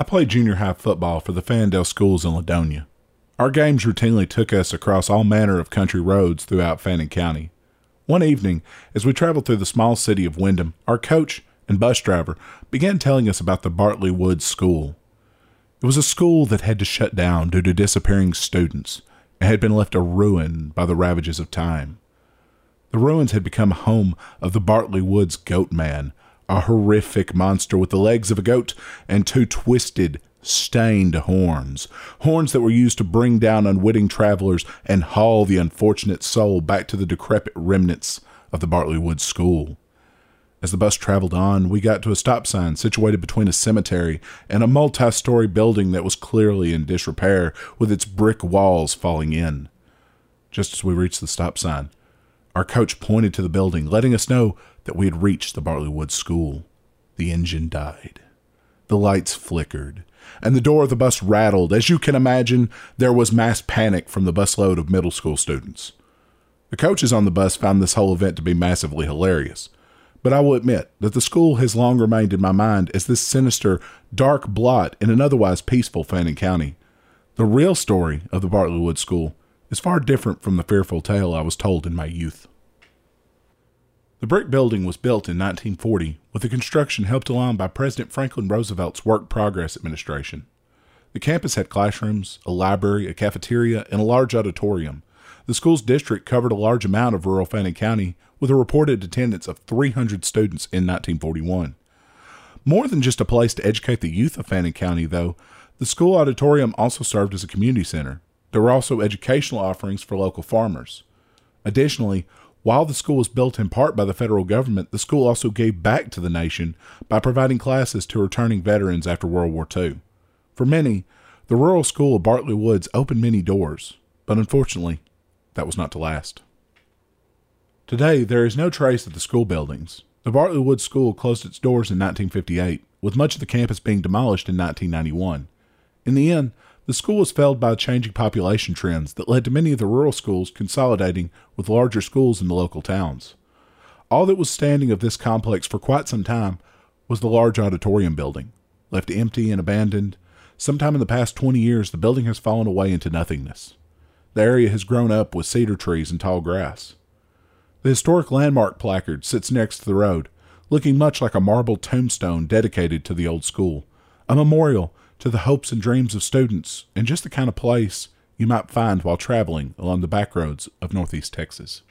I played junior high football for the Fandale schools in Ladonia. Our games routinely took us across all manner of country roads throughout Fannin County. One evening, as we traveled through the small city of Windham, our coach and bus driver began telling us about the Bartley Woods School. It was a school that had to shut down due to disappearing students and had been left a ruin by the ravages of time. The ruins had become home of the Bartley Woods Goat Man, a horrific monster with the legs of a goat and two twisted, stained horns that were used to bring down unwitting travelers and haul the unfortunate soul back to the decrepit remnants of the Bartley Woods School. As the bus traveled on, we got to a stop sign situated between a cemetery and a multi-story building that was clearly in disrepair, with its brick walls falling in. Just as we reached the stop sign, our coach pointed to the building, letting us know that we had reached the Bartley Woods School. The engine died. The lights flickered, and the door of the bus rattled. As you can imagine, there was mass panic from the busload of middle school students. The coaches on the bus found this whole event to be massively hilarious, but I will admit that the school has long remained in my mind as this sinister, dark blot in an otherwise peaceful Fannin County. The real story of the Bartley Woods School is far different from the fearful tale I was told in my youth. The brick building was built in 1940, with the construction helped along by President Franklin Roosevelt's Work Progress Administration. The campus had classrooms, a library, a cafeteria, and a large auditorium. The school's district covered a large amount of rural Fannin County, with a reported attendance of 300 students in 1941. More than just a place to educate the youth of Fannin County, though, the school auditorium also served as a community center. There were also educational offerings for local farmers. Additionally, while the school was built in part by the federal government, the school also gave back to the nation by providing classes to returning veterans after World War II. For many, the rural school of Bartley Woods opened many doors, but unfortunately, that was not to last. Today, there is no trace of the school buildings. The Bartley Woods School closed its doors in 1958, with much of the campus being demolished in 1991. In the end, the school was felled by changing population trends that led to many of the rural schools consolidating with larger schools in the local towns. All that was standing of this complex for quite some time was the large auditorium building. Left empty and abandoned, sometime in the past 20 years, the building has fallen away into nothingness. The area has grown up with cedar trees and tall grass. The historic landmark placard sits next to the road, looking much like a marble tombstone dedicated to the old school, a memorial to the hopes and dreams of students, and just the kind of place you might find while traveling along the back roads of Northeast Texas.